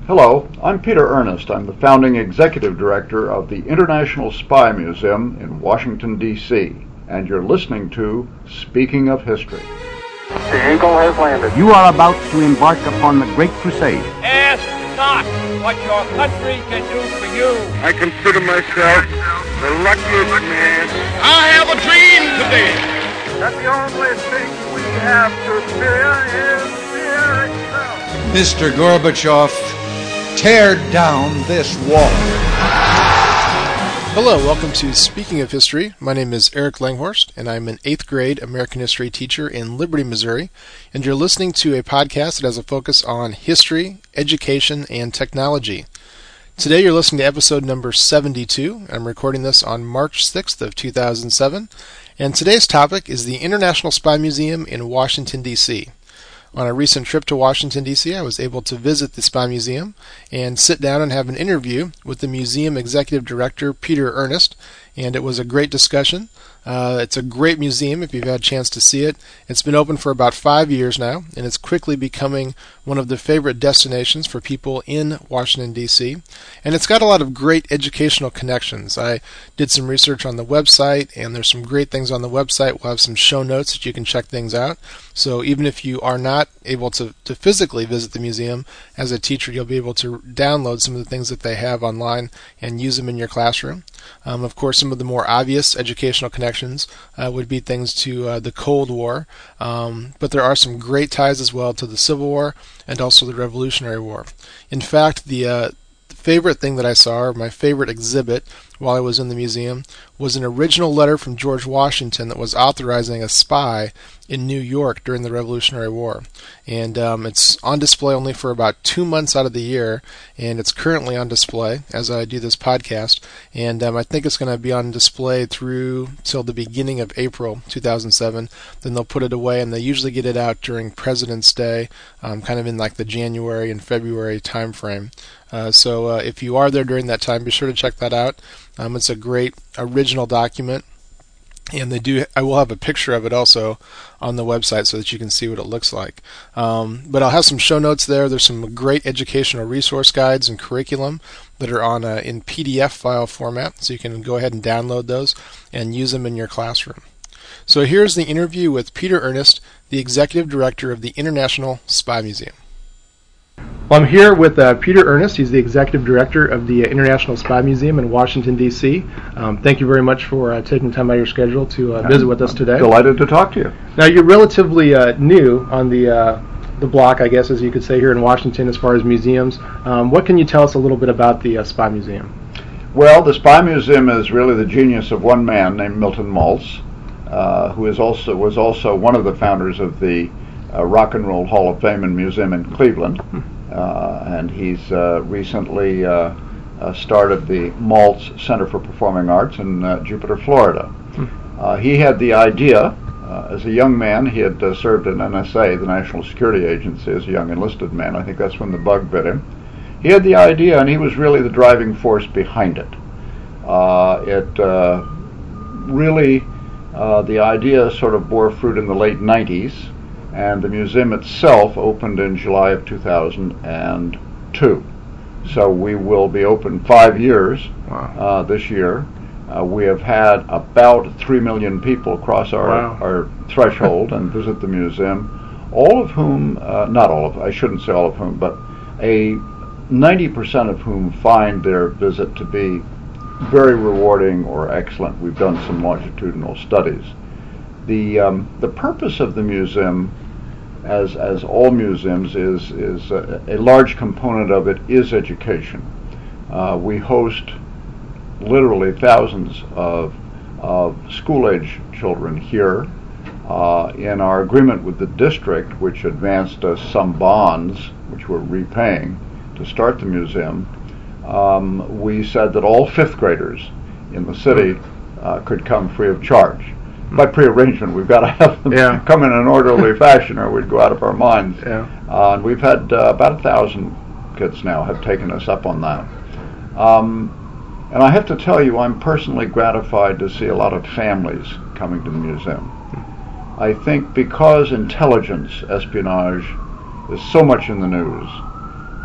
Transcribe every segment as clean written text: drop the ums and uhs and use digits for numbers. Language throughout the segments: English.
Hello, I'm Peter Ernest. I'm the founding executive director of the International Spy Museum in Washington, D.C., and you're listening to Speaking of History. The Eagle has landed. You are about to embark upon the Great Crusade. Ask not what your country can do for you. I consider myself the luckiest man. I have a dream today. That the only thing we have to fear is fear itself. Mr. Gorbachev, tear down this wall. Hello, welcome to Speaking of History. My name is Eric Langhorst, and I'm an 8th grade American history teacher in Liberty, Missouri. And you're listening to a podcast that has a focus on history, education, and technology. Today you're listening to episode number 72. I'm recording this on March 6th of 2007. And today's topic is the International Spy Museum in Washington, D.C. On a recent trip to Washington, D.C., I was able to visit the Spy Museum and sit down and have an interview with the museum executive director, Peter Ernest, and it was a great discussion. It's a great museum if you've had a chance to see it. It's been open for about 5 years now, and it's quickly becoming one of the favorite destinations for people in Washington, D.C., and it's got a lot of great educational connections. I did some research on the website, and there's some great things on the website. We'll have some show notes that you can check things out. So even if you are not able to physically visit the museum, as a teacher, you'll be able to download some of the things that they have online and use them in your classroom. Of course, some of the more obvious educational connections would be things to the Cold War, but there are some great ties as well to the Civil War and also the Revolutionary War. In fact, the favorite thing that I saw, or my favorite exhibit while I was in the museum, was an original letter from George Washington that was authorizing a spy in New York during the Revolutionary War. And it's on display only for about 2 months out of the year, and it's currently on display as I do this podcast. And I think it's going to be on display through till the beginning of April 2007. Then they'll put it away, and they usually get it out during President's Day, kind of in like the January and February time frame. So if you are there during that time, be sure to check that out. It's a great original document, and I will have a picture of it also on the website so that you can see what it looks like. But I'll have some show notes there. There's some great educational resource guides and curriculum that are on in PDF file format, so you can go ahead and download those and use them in your classroom. So here's the interview with Peter Ernest, the executive director of the International Spy Museum. Well, I'm here with Peter Ernest. He's the executive director of the International Spy Museum in Washington, D.C. Thank you very much for taking time out of your schedule to visit with us today. Delighted to talk to you. Now, you're relatively new on the block, I guess, as you could say, here in Washington as far as museums. What can you tell us a little bit about the Spy Museum? Well, the Spy Museum is really the genius of one man named Milton Maltz, who was also one of the founders of the Rock and Roll Hall of Fame and Museum in Cleveland. And he's recently started the Maltz Center for Performing Arts in Jupiter, Florida. He had the idea, as a young man, he had served in NSA, the National Security Agency, as a young enlisted man. I think that's when the bug bit him. He had the idea, and he was really the driving force behind it. The idea sort of bore fruit in the late 90s, and the museum itself opened in July of 2002. So we will be open 5 years this year. We have had about 3 million people cross our threshold and visit the museum, all of whom, I shouldn't say all of whom, but 90% of whom find their visit to be very rewarding or excellent. We've done some longitudinal studies. The purpose of the museum, as all museums, is a large component of it is education. We host literally thousands of school-age children here. In our agreement with the district, which advanced us some bonds, which we're repaying to start the museum, we said that all 5th graders in the city could come free of charge. By pre-arrangement, we've got to have them come in an orderly fashion, or we'd go out of our minds. And we've had about 1,000 kids now have taken us up on that. And I have to tell you, I'm personally gratified to see a lot of families coming to the museum. I think because intelligence espionage is so much in the news,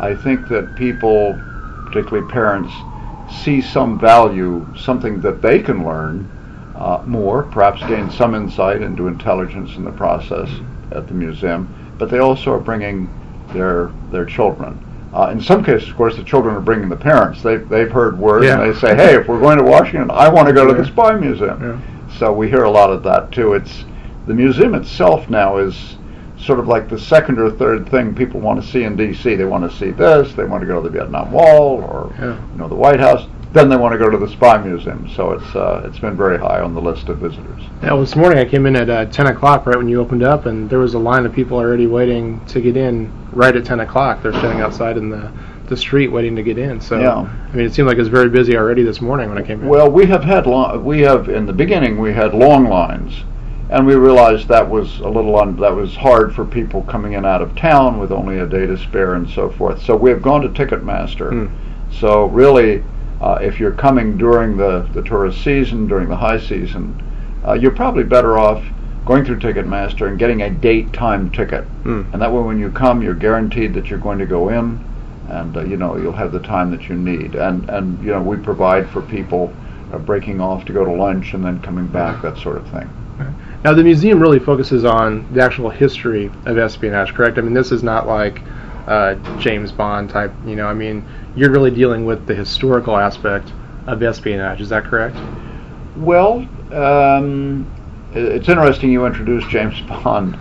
I think that people, particularly parents, see some value, something that they can learn more, perhaps gain some insight into intelligence in the process at the museum, but they also are bringing their children. In some cases, of course, the children are bringing the parents. They've heard word, and they say, hey, if we're going to Washington, I want to go to the Spy Museum. Yeah. So we hear a lot of that, too. The museum itself now is sort of like the second or third thing people want to see in D.C. They want to see this, they want to go to the Vietnam Wall or the White House, then they want to go to the Spy Museum. So it's been very high on the list of visitors. Yeah, well, this morning I came in at 10 o'clock right when you opened up, and there was a line of people already waiting to get in right at 10 o'clock. They're standing outside in the street waiting to get in. So, I mean, it seemed like it was very busy already this morning when I came in. Well, in the beginning, we had long lines. And we realized that was that was hard for people coming in out of town with only a day to spare and so forth. So we have gone to Ticketmaster. So really, if you're coming during the tourist season, during the high season, you're probably better off going through Ticketmaster and getting a date-time ticket. And that way when you come, you're guaranteed that you're going to go in, and you'll have the time that you need. And we provide for people breaking off to go to lunch and then coming back, that sort of thing. Now, the museum really focuses on the actual history of espionage, correct? I mean, this is not like James Bond type, I mean, you're really dealing with the historical aspect of espionage, is that correct? Well, it's interesting you introduced James Bond.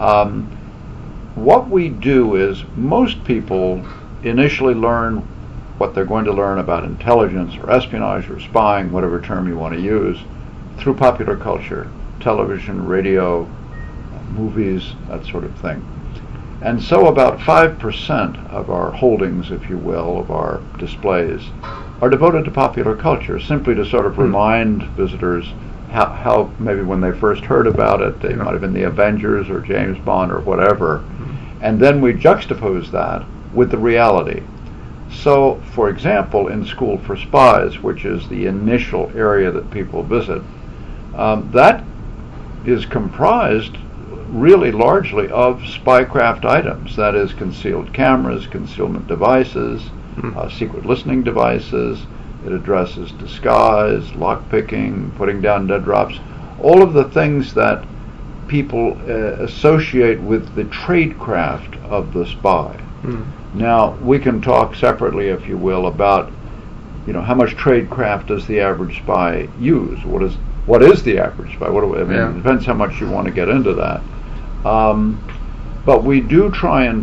What we do is most people initially learn what they're going to learn about intelligence or espionage or spying, whatever term you want to use, through popular culture. Television, radio, movies, that sort of thing. And so about 5% of our holdings, if you will, of our displays, are devoted to popular culture, simply to sort of remind visitors how maybe when they first heard about it, they might have been the Avengers or James Bond or whatever. And then we juxtapose that with the reality. So, for example, in School for Spies, which is the initial area that people visit, that is comprised really largely of spycraft items, that is concealed cameras, concealment devices, secret listening devices. It addresses disguise, lockpicking, putting down dead drops, all of the things that people associate with the tradecraft of the spy. Now, we can talk separately, if you will, about how much tradecraft does the average spy use? What is the average spy? It depends how much you want to get into that. But we do try and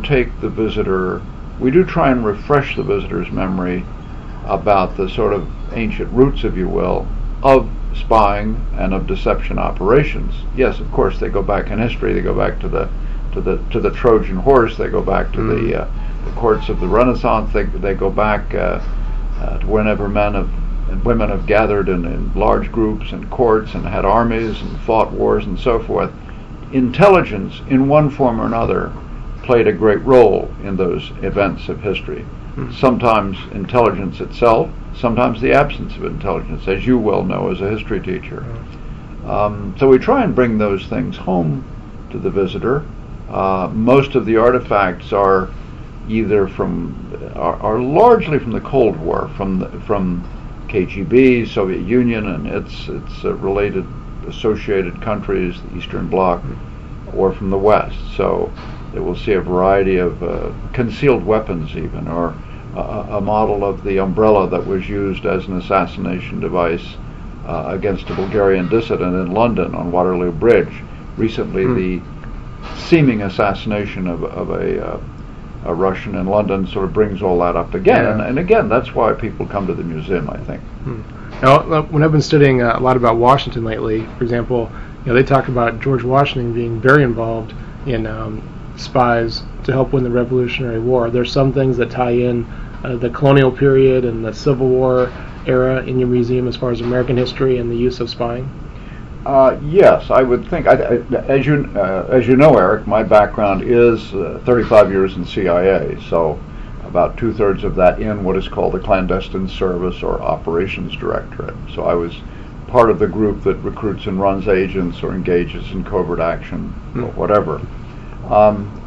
refresh the visitor's memory about the sort of ancient roots, if you will, of spying and of deception operations. Yes, of course, they go back in history. They go back to the Trojan horse. They go back to the courts of the Renaissance. They go back to whenever men and women have gathered in large groups and courts and had armies and fought wars and so forth. Intelligence, in one form or another, played a great role in those events of history. Sometimes intelligence itself, sometimes the absence of intelligence, as you well know as a history teacher. So we try and bring those things home to the visitor. Most of the artifacts are either are largely from the Cold War, from KGB, Soviet Union, and its related associated countries, the Eastern Bloc, or from the West. So they will see a variety of concealed weapons even, or a model of the umbrella that was used as an assassination device against a Bulgarian dissident in London on Waterloo Bridge. Recently, the seeming assassination of a Russian in London sort of brings all that up again. And again, that's why people come to the museum, I think. Now, when I've been studying a lot about Washington lately, for example, they talk about George Washington being very involved in spies to help win the Revolutionary War. There's some things that tie in the colonial period and the Civil War era in your museum as far as American history and the use of spying? Yes, I would think. As you know, Eric, my background is 35 years in CIA, so about 2/3 of that in what is called the Clandestine Service or Operations Directorate. So I was part of the group that recruits and runs agents or engages in covert action or whatever.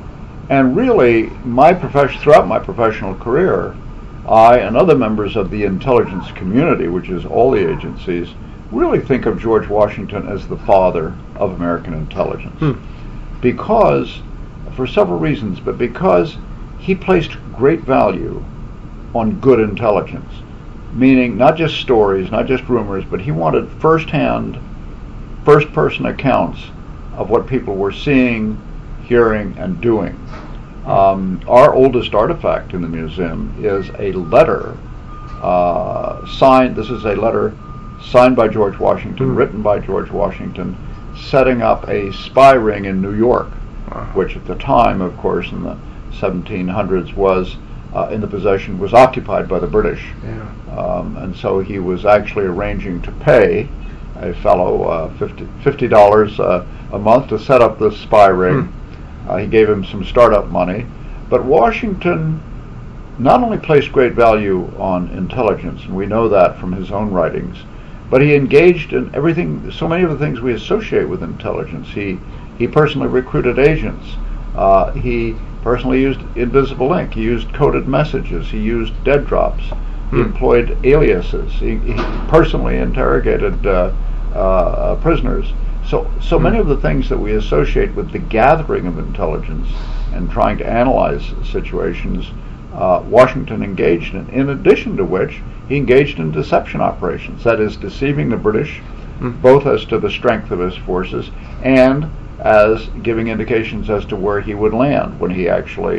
And really, throughout my professional career, I and other members of the intelligence community, which is all the agencies, really think of George Washington as the father of American intelligence. Because, for several reasons, but because he placed great value on good intelligence, meaning not just stories, not just rumors, but he wanted first-person accounts of what people were seeing, hearing, and doing. Our oldest artifact in the museum is a letter signed. This is a letter signed by George Washington, written by George Washington, setting up a spy ring in New York, which at the time, of course, in the 1700s, was occupied by the British. And so he was actually arranging to pay a fellow $50 a month to set up this spy ring. He gave him some startup money. But Washington not only placed great value on intelligence, and we know that from his own writings, but he engaged in everything, so many of the things we associate with intelligence. He personally recruited agents. He personally used invisible ink. He used coded messages. He used dead drops. He employed aliases. He personally interrogated prisoners. So many of the things that we associate with the gathering of intelligence and trying to analyze situations, Washington engaged in. In addition to which, he engaged in deception operations, that is, deceiving the British, both as to the strength of his forces and as giving indications as to where he would land when he actually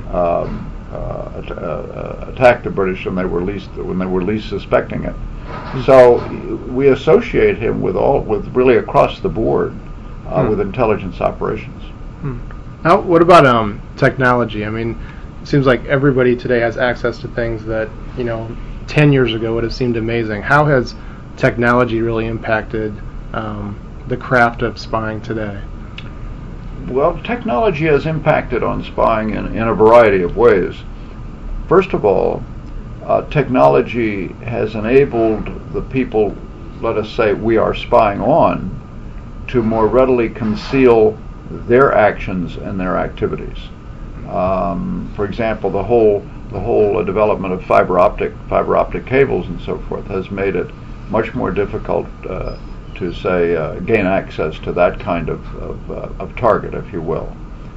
attacked the British when they were least suspecting it. So we associate him with really across the board with intelligence operations. Now, what about technology? I mean, it seems like everybody today has access to things that 10 years ago would have seemed amazing. How has technology really impacted the craft of spying today? Well, technology has impacted on spying in a variety of ways. First of all, technology has enabled the people, let us say, we are spying on, to more readily conceal their actions and their activities. For example, the whole development of fiber optic cables and so forth has made it much more difficult to say gain access to that kind of target, if you will.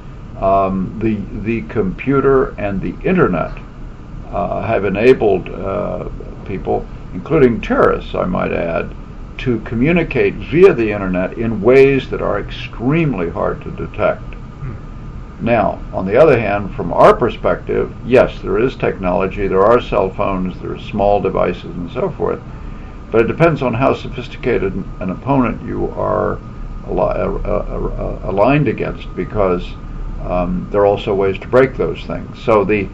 The computer and the internet have enabled people, including terrorists, I might add, to communicate via the internet in ways that are extremely hard to detect. Now, on the other hand, from our perspective, yes, there is technology, there are cell phones, there are small devices and so forth, but it depends on how sophisticated an opponent you are aligned against, because there are also ways to break those things. So the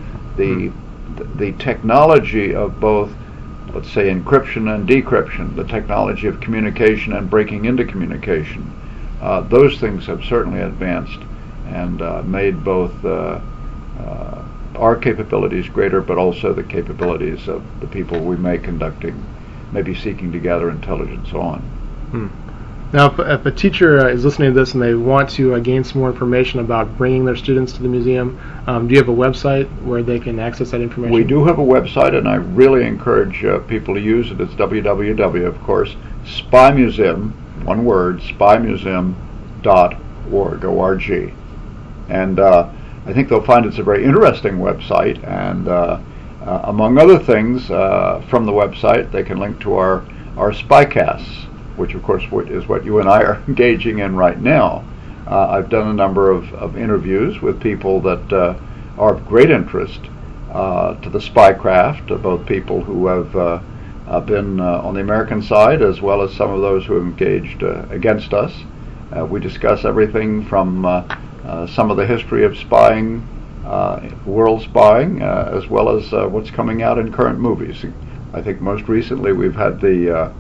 technology of both, let's say, encryption and decryption, the technology of communication and breaking into communication, those things have certainly advanced and made both our capabilities greater, but also the capabilities of the people we may be seeking to gather intelligence on. Now, if a teacher is listening to this and they want to gain some more information about bringing their students to the museum, do you have a website where they can access that information? We do have a website, and I really encourage people to use it. It's www, of course, SpyMuseum, one word, spymuseum.org, O-R-G. And I think they'll find it's a very interesting website, and among other things, from the website, they can link to our Spycasts, which of course is what you and I are engaging in right now. I've done a number of interviews with people that are of great interest to the spycraft, both people who have been on the American side as well as some of those who have engaged against us. We discuss everything from some of the history of spying, world spying, as well as what's coming out in current movies. I think most recently we've had the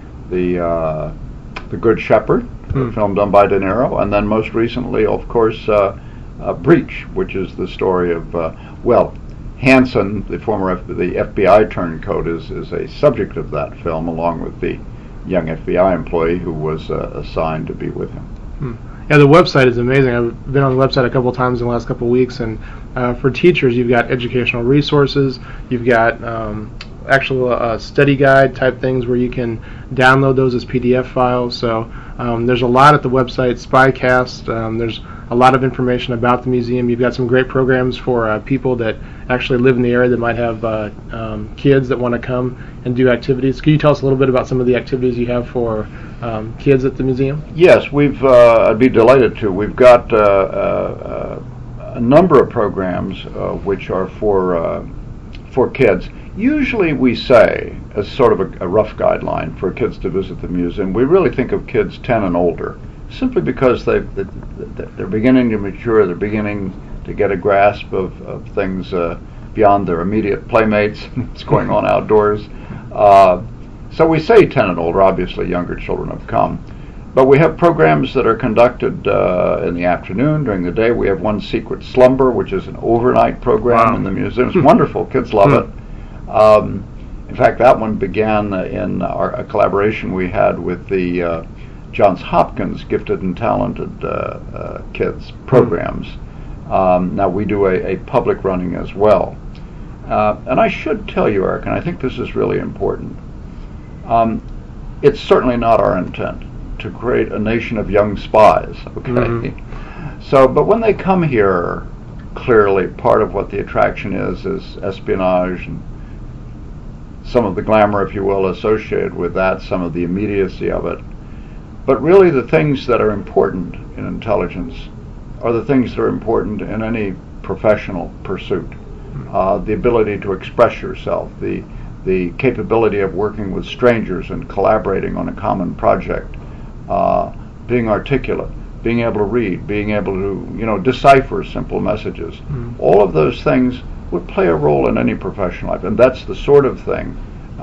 Good Shepherd, a film done by De Niro, and then most recently, of course, Breach, which is the story of Hansen, the FBI turncoat, is a subject of that film, along with the young FBI employee who was assigned to be with him. Yeah, the website is amazing. I've been on the website a couple of times in the last couple of weeks, and for teachers, you've got educational resources, you've got actual study guide type things where you can download those as PDF files. So there's a lot at the website, Spycast. There's a lot of information about the museum. You've got some great programs for people that actually live in the area that might have kids that want to come and do activities. Can you tell us a little bit about some of the activities you have for kids at the museum? Yes, I'd be delighted to. We've got a number of programs which are for kids. Usually we say, as sort of a rough guideline for kids to visit the museum, we really think of kids 10 and older, simply because they're beginning to mature, they're beginning to get a grasp of things beyond their immediate playmates, what's going on outdoors. So we say 10 and older. Obviously younger children have come. But we have programs that are conducted in the afternoon. During the day we have one Secret Slumber, which is an overnight program in the museum. It's wonderful. Kids love it. In fact, that one began in a collaboration we had with the Johns Hopkins Gifted and Talented Kids programs. Now we do a public running as well. And I should tell you, Eric, and I think this is really important, it's certainly not our intent to create a nation of young spies, okay? Mm-hmm. So, but when they come here, clearly part of what the attraction is espionage and some of the glamour, if you will, associated with that, some of the immediacy of it. But really the things that are important in intelligence are the things that are important in any professional pursuit. The ability to express yourself, the capability of working with strangers and collaborating on a common project, being articulate, being able to read, being able to decipher simple messages. All of those things would play a role in any professional life, and that's the sort of thing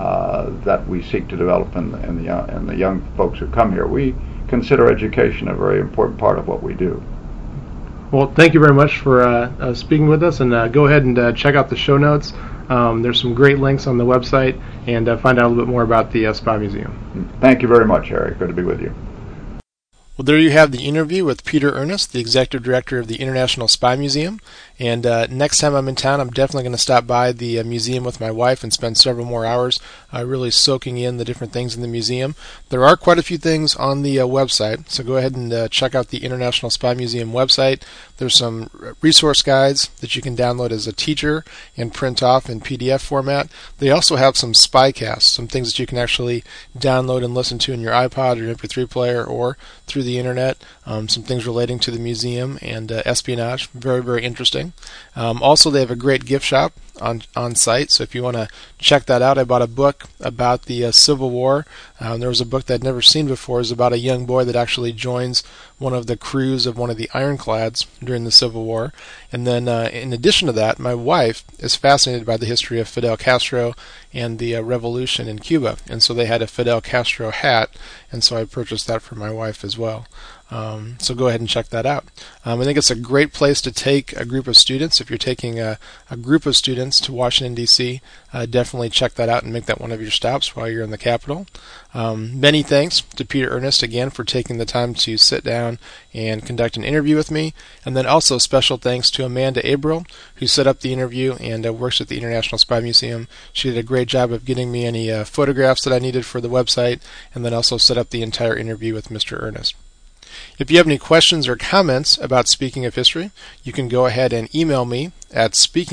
that we seek to develop in the young folks who come here. We consider education a very important part of what we do. Well, thank you very much for speaking with us, and go ahead and check out the show notes. There's some great links on the website, and find out a little bit more about the Spy Museum. Thank you very much, Eric. Good to be with you. Well, there you have the interview with Peter Earnest, the Executive Director of the International Spy Museum. And next time I'm in town, I'm definitely going to stop by the museum with my wife and spend several more hours really soaking in the different things in the museum. There are quite a few things on the website, so go ahead and check out the International Spy Museum website. There's some resource guides that you can download as a teacher and print off in PDF format. They also have some Spycasts, some things that you can actually download and listen to in your iPod or MP3 player or through the internet, some things relating to the museum and espionage. Very, very interesting. Also, they have a great gift shop on site, so if you want to check that out. I bought a book about the Civil War. There was a book that I'd never seen before. It's about a young boy that actually joins one of the crews of one of the ironclads during the Civil War. And then in addition to that, my wife is fascinated by the history of Fidel Castro and the revolution in Cuba, and so they had a Fidel Castro hat, and so I purchased that for my wife as well. So go ahead and check that out. I think it's a great place to take a group of students. If you're taking a group of students to Washington, D.C., definitely check that out and make that one of your stops while you're in the Capitol. Many thanks to Peter Earnest again for taking the time to sit down and conduct an interview with me. And then also special thanks to Amanda Abril, who set up the interview and works at the International Spy Museum. She did a great job of getting me any photographs that I needed for the website, and then also set up the entire interview with Mr. Earnest. If you have any questions or comments about Speaking of History, you can go ahead and email me at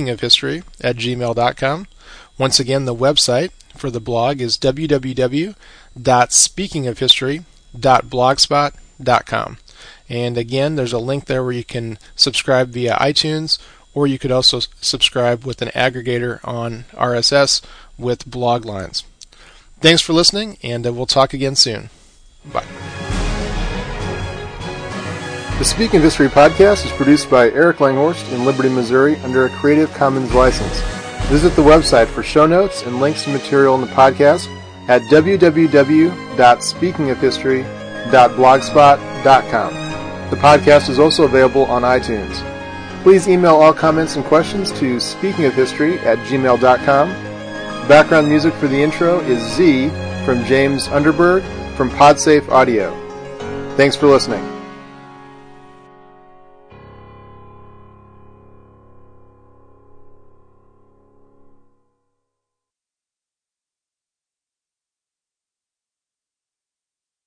speakingofhistory@gmail.com. Once again, the website for the blog is www.speakingofhistory.blogspot.com. And again, there's a link there where you can subscribe via iTunes, or you could also subscribe with an aggregator on RSS with blog lines. Thanks for listening, and we'll talk again soon. Bye. The Speaking of History podcast is produced by Eric Langhorst in Liberty, Missouri under a Creative Commons license. Visit the website for show notes and links to material in the podcast at www.speakingofhistory.blogspot.com. The podcast is also available on iTunes. Please email all comments and questions to speakingofhistory@gmail.com. Background music for the intro is Z from James Underberg from Podsafe Audio. Thanks for listening.